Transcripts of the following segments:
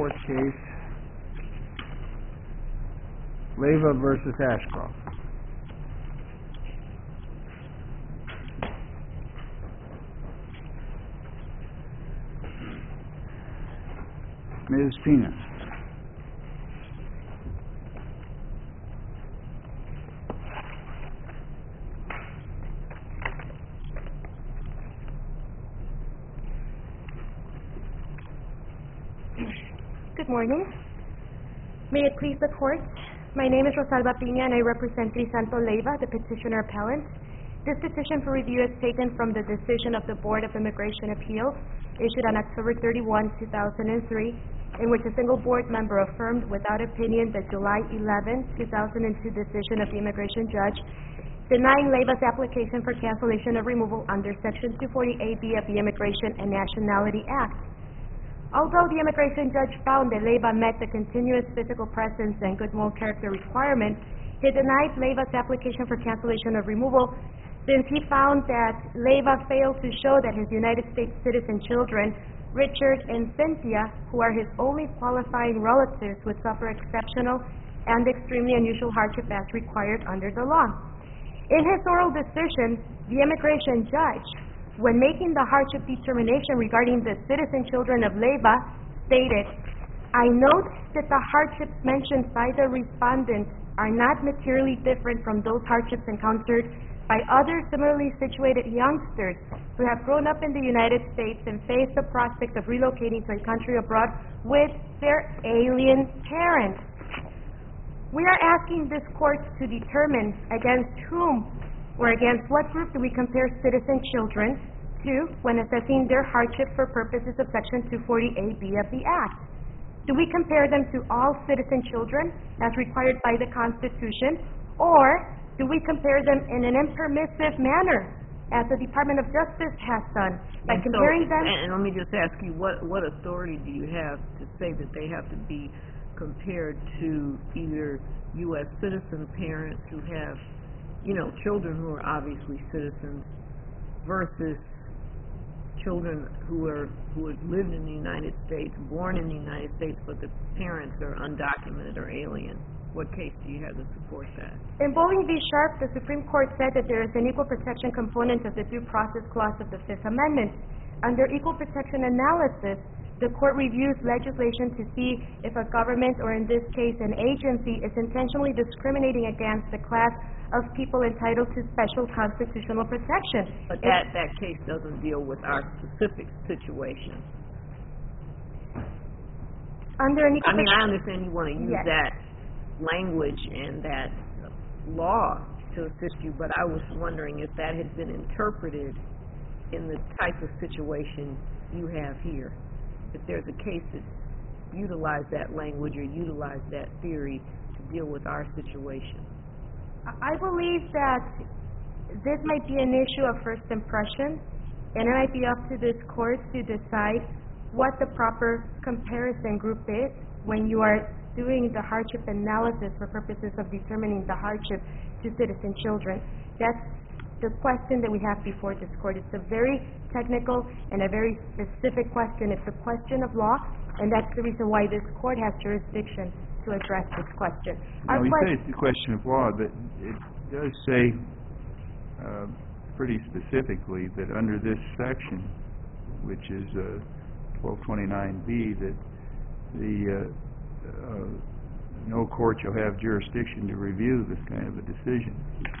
fourth case, Leyva versus Ashcroft. Ms. Pina. Good morning. May it please the Court, my name is Rosalba Pina and I represent Crisanto Leyva, the petitioner appellant. This petition for review is taken from the decision of the Board of Immigration Appeals issued on October 31, 2003, in which a single board member affirmed without opinion the July 11, 2002 decision of the immigration judge denying Leyva's application for cancellation of removal under Section 240AB of the Immigration and Nationality Act. Although the immigration judge found that Leyva met the continuous physical presence and good moral character requirement, he denied Leyva's application for cancellation of removal since he found that Leyva failed to show that his United States citizen children, Richard and Cynthia, who are his only qualifying relatives, would suffer exceptional and extremely unusual hardship as required under the law. In his oral decision, the immigration judge, when making the hardship determination regarding the citizen children of Leyva, stated, "I note that the hardships mentioned by the respondent are not materially different from those hardships encountered by other similarly situated youngsters who have grown up in the United States and face the prospect of relocating to a country abroad with their alien parents." We are asking this court to determine against whom or against what group do we compare citizen children to when assessing their hardship for purposes of Section 240AB of the Act. Do we compare them to all citizen children as required by the Constitution, or do we compare them in an impermissive manner, as the Department of Justice has done, by comparing them? And let me just ask you, what authority do you have to say that they have to be compared to either U.S. citizen parents who have, children who are obviously citizens versus children who have lived in the United States, born in the United States, but the parents are undocumented or alien? What case do you have to support that? In Bowling v. Sharp, the Supreme Court said that there is an equal protection component of the Due Process Clause of the Fifth Amendment. Under equal protection analysis, the court reviews legislation to see if a government, or in this case an agency, is intentionally discriminating against the class of people entitled to special constitutional protection. But that case doesn't deal with our specific situation. Under an equal I understand you want to use Yes. that language and that law to assist you, but I was wondering if that had been interpreted in the type of situation you have here. If there's a case that utilized that language or utilized that theory to deal with our situation. I believe that this might be an issue of first impression, and it might be up to this court to decide what the proper comparison group is when you are doing the hardship analysis for purposes of determining the hardship to citizen children. That's the question that we have before this court. It's a very technical and a very specific question. It's a question of law, and that's the reason why this court has jurisdiction to address this question. You say it's a question of law, but it does say pretty specifically that under this section, which is 1229B, that the no court shall have jurisdiction to review this kind of a decision.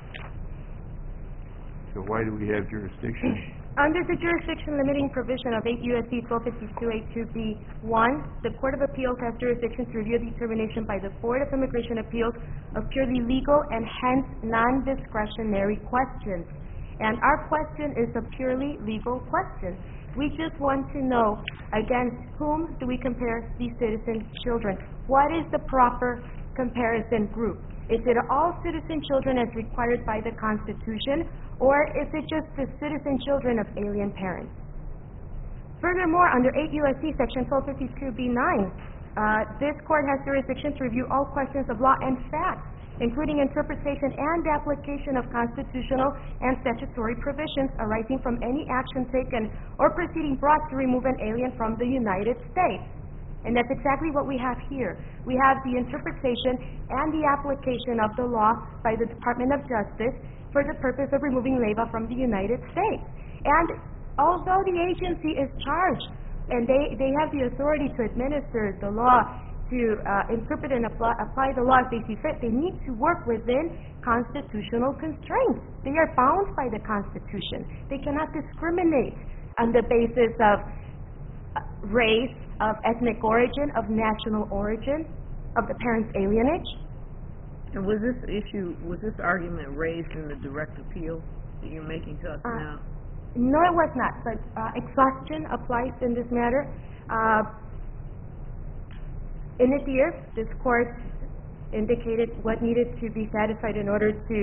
So why do we have jurisdiction? Under the jurisdiction limiting provision of 8 U.S.C. 1252A2B1, the Court of Appeals has jurisdiction to review a determination by the Board of Immigration Appeals of purely legal and hence non-discretionary questions. And our question is a purely legal question. We just want to know against whom do we compare these citizen children? What is the proper comparison group? Is it all citizen children as required by the Constitution, or is it just the citizen children of alien parents? Furthermore, under 8 U.S.C. Section 1252B9, this court has jurisdiction to review all questions of law and fact, including interpretation and application of constitutional and statutory provisions arising from any action taken or proceeding brought to remove an alien from the United States. And that's exactly what we have here. We have the interpretation and the application of the law by the Department of Justice for the purpose of removing LEVA from the United States. And although the agency is charged, and they have the authority to administer the law, to interpret and apply the law as they see fit, they need to work within constitutional constraints. They are bound by the Constitution. They cannot discriminate on the basis of race, of ethnic origin, of national origin, of the parent's alienage. And was this argument raised in the direct appeal that you're making to us now? No, it was not, but exhaustion applies in this matter. In Nadir, this court indicated what needed to be satisfied in order to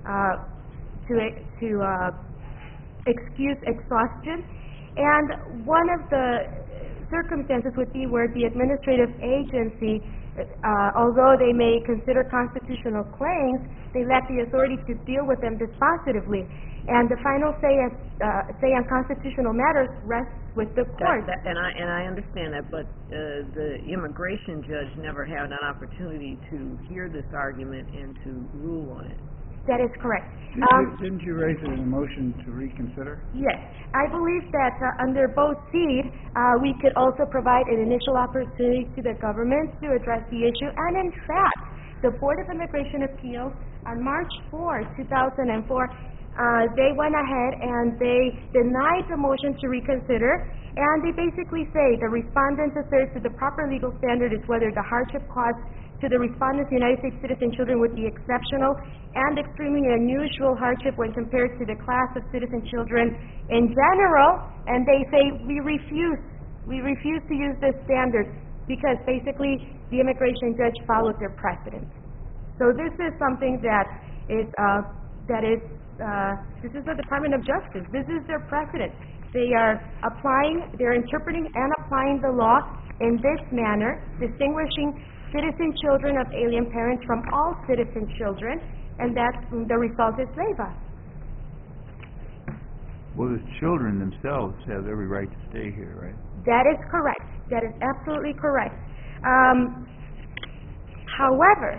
excuse exhaustion, and one of the circumstances would be where the administrative agency, although they may consider constitutional claims, they lack the authority to deal with them dispositively. And the final say on constitutional matters rests with the court. And I understand that, but the immigration judge never had an opportunity to hear this argument and to rule on it. That is correct. Didn't you raise it in a motion to reconsider? Yes. I believe that under both SEED, we could also provide an initial opportunity to the government to address the issue. And in fact, the Board of Immigration Appeals on March 4, 2004, they went ahead and they denied the motion to reconsider, and they basically say the respondent asserts that the proper legal standard is whether the hardship caused to the respondent's United States citizen children would be exceptional and extremely unusual hardship when compared to the class of citizen children in general, and they say we refuse to use this standard because basically the immigration judge followed their precedent. So this is something this is the Department of Justice. This is their precedent. They're interpreting and applying the law in this manner, distinguishing citizen children of alien parents from all citizen children, and that the result is LEVA. Well, the children themselves have every right to stay here, right? That is correct. That is absolutely correct. However,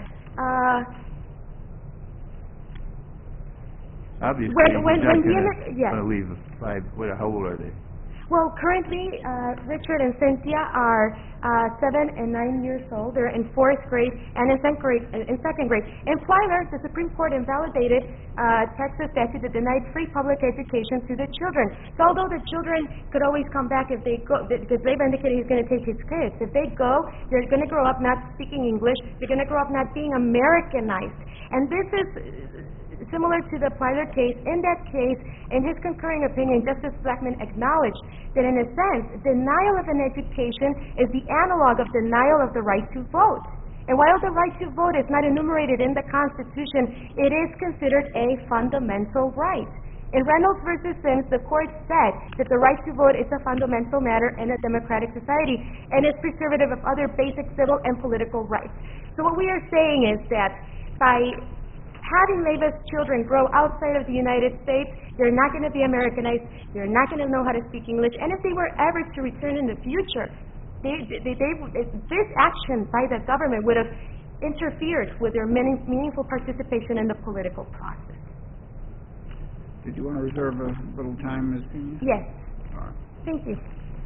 obviously, when you're not yes. going to leave how old are they? Well, currently, Richard and Cynthia are 7 and 9 years old. They're in 4th grade and in second grade. In Plyler, the Supreme Court invalidated Texas statute that denied free public education to the children. So although the children could always come back if they go, because they've indicated he's going to take his kids. If they go, they're going to grow up not speaking English. They're going to grow up not being Americanized. And this is similar to the Plyler case. In that case, in his concurring opinion, Justice Blackmun acknowledged that in a sense, denial of an education is the analog of denial of the right to vote. And while the right to vote is not enumerated in the Constitution, it is considered a fundamental right. In Reynolds v. Sims, the court said that the right to vote is a fundamental matter in a democratic society and is preservative of other basic civil and political rights. So what we are saying is that by having LEVA's children grow outside of the United States, they're not going to be Americanized, they're not going to know how to speak English, and if they were ever to return in the future, this action by the government would have interfered with their meaningful participation in the political process. Did you want to reserve a little time, Ms. Pena? Yes. All right. Thank you.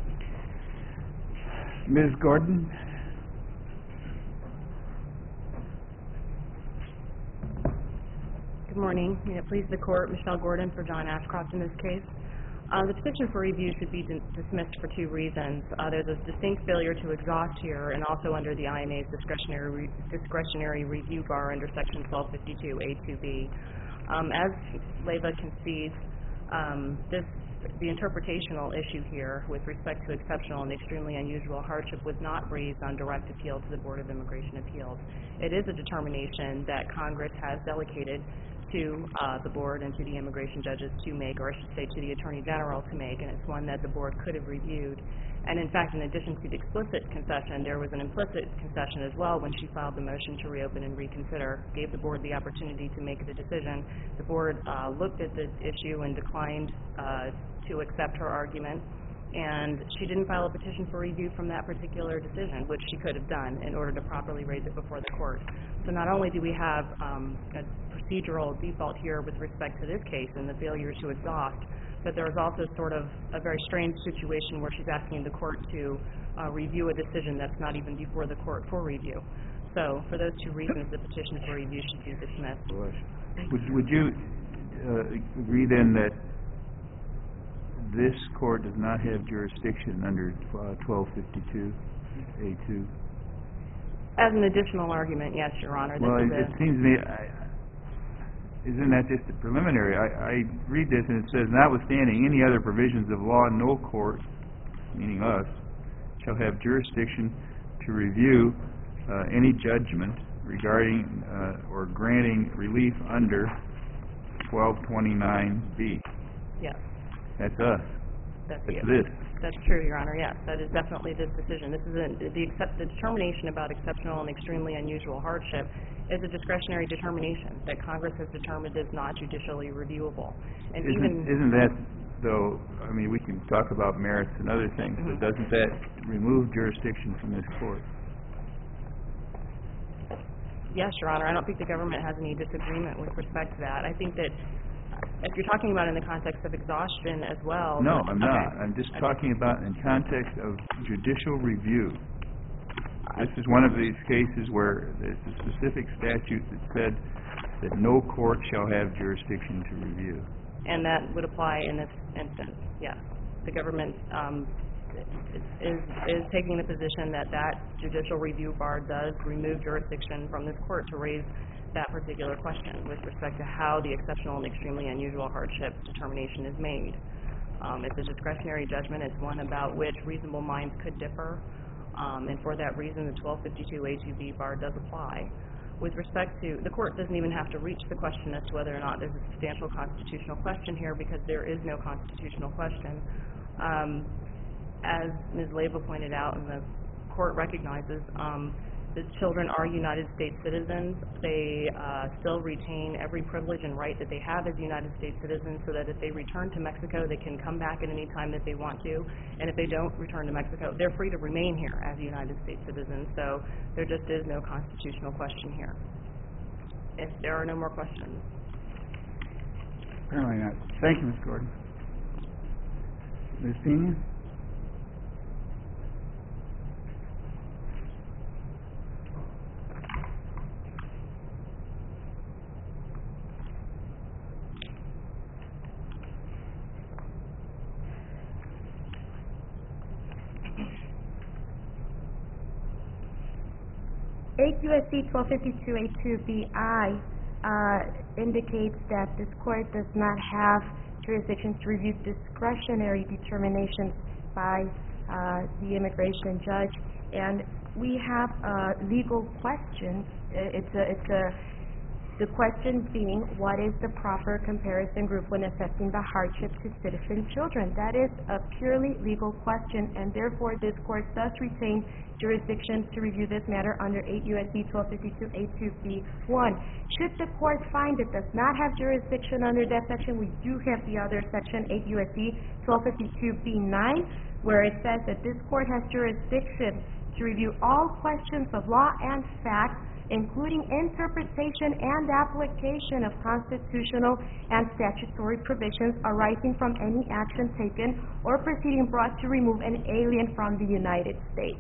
Ms. Gordon? Good morning. May it please the Court, Michelle Gordon for John Ashcroft in this case. The petition for review should be dismissed for two reasons. There's a distinct failure to exhaust here, and also under the INA's discretionary review bar under Section 1252A2B. As LEVA concedes, the interpretational issue here with respect to exceptional and extremely unusual hardship was not raised on direct appeal to the Board of Immigration Appeals. It is a determination that Congress has delegated to the Board and to the immigration judges to make, or I should say to the Attorney General to make, and it's one that the Board could have reviewed. And in fact, in addition to the explicit concession, there was an implicit concession as well when she filed the motion to reopen and reconsider, gave the Board the opportunity to make the decision. The Board looked at the issue and declined to accept her argument, And she didn't file a petition for review from that particular decision, which she could have done in order to properly raise it before the court. So not only do we have a procedural default here with respect to this case and the failure to exhaust, but there's also sort of a very strange situation where she's asking the court to review a decision that's not even before the court for review. So for those two reasons, the petition for review should be dismissed. Would you agree then that this court does not have jurisdiction under 1252A2? As an additional argument, yes, Your Honor. Well, it seems to me, isn't that just a preliminary? I read this and it says, notwithstanding any other provisions of law, no court, meaning us, shall have jurisdiction to review any judgment regarding or granting relief under 1229B. Yes. That's us. That's this. That's true, Your Honor, yes. That is definitely this decision. This is the determination about exceptional and extremely unusual hardship is a discretionary determination that Congress has determined is not judicially reviewable. And isn't that, though, I mean, we can talk about merits and other things, but doesn't that remove jurisdiction from this court? Yes, Your Honor. I don't think the government has any disagreement with respect to that. I think that if you're talking about in the context of exhaustion as well... No, I'm not. I'm just talking about in context of judicial review. This is one of these cases where there's a specific statute that said that no court shall have jurisdiction to review. And that would apply in this instance, yes. The government is taking the position that that judicial review bar does remove jurisdiction from this court to raise that particular question with respect to how the exceptional and extremely unusual hardship determination is made. It's a discretionary judgment. It's one about which reasonable minds could differ. And for that reason, the 1252A2B bar does apply. With respect to, the court doesn't even have to reach the question as to whether or not there's a substantial constitutional question here because there is no constitutional question. As Ms. Leyva pointed out and the court recognizes, the children are United States citizens. They still retain every privilege and right that they have as United States citizens so that if they return to Mexico, they can come back at any time that they want to. And if they don't return to Mexico, they're free to remain here as United States citizens. So there just is no constitutional question here. If there are no more questions. Apparently not. Thank you, Ms. Gordon. Ms. Pena? USC 1252A2BI indicates that this court does not have jurisdiction to review discretionary determinations by the immigration judge, and we have a legal question. The question being, what is the proper comparison group when assessing the hardship to citizen children? That is a purely legal question, and therefore this court does retain jurisdiction to review this matter under 8 U.S.C. 1252A2B1. Should the court find it does not have jurisdiction under that section, we do have the other section, 8 U.S.C. 1252B9, where it says that this court has jurisdiction to review all questions of law and fact, including interpretation and application of constitutional and statutory provisions arising from any action taken or proceeding brought to remove an alien from the United States.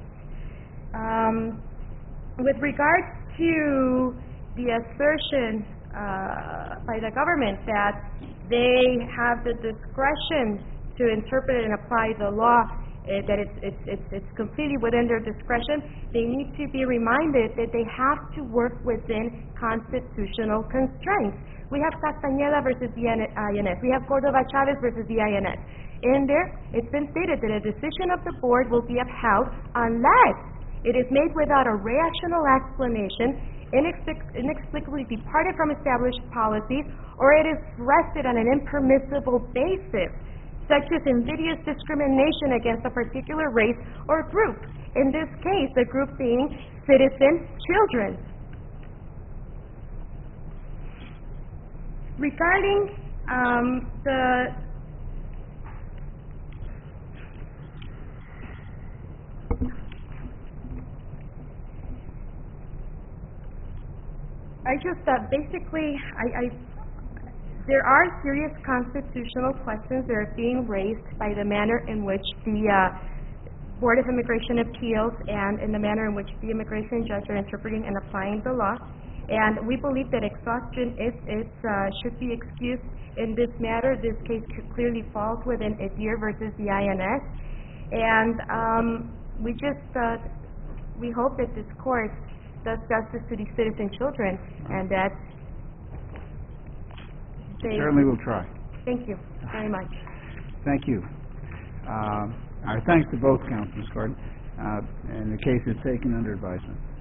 With regards to the assertion by the government that they have the discretion to interpret and apply the law, that it's completely within their discretion, they need to be reminded that they have to work within constitutional constraints. We have Castañeda versus the INS. We have Cordova Chavez versus the INS. In there, it's been stated that a decision of the board will be upheld unless it is made without a rational explanation, inexplicably departed from established policies, or it is rested on an impermissible basis, such as invidious discrimination against a particular race or group. In this case, the group being citizen children. Regarding I just, basically, there are serious constitutional questions that are being raised by the manner in which the Board of Immigration Appeals and in the manner in which the immigration judge are interpreting and applying the law. And we believe that exhaustion should be excused in this matter. This case clearly falls within Idir versus the INS. And we hope that this court does justice to these citizen children and that they... Certainly will try. Thank you very much. Thank you. Our thanks to both counsels, Gordon, and the case is taken under advisement.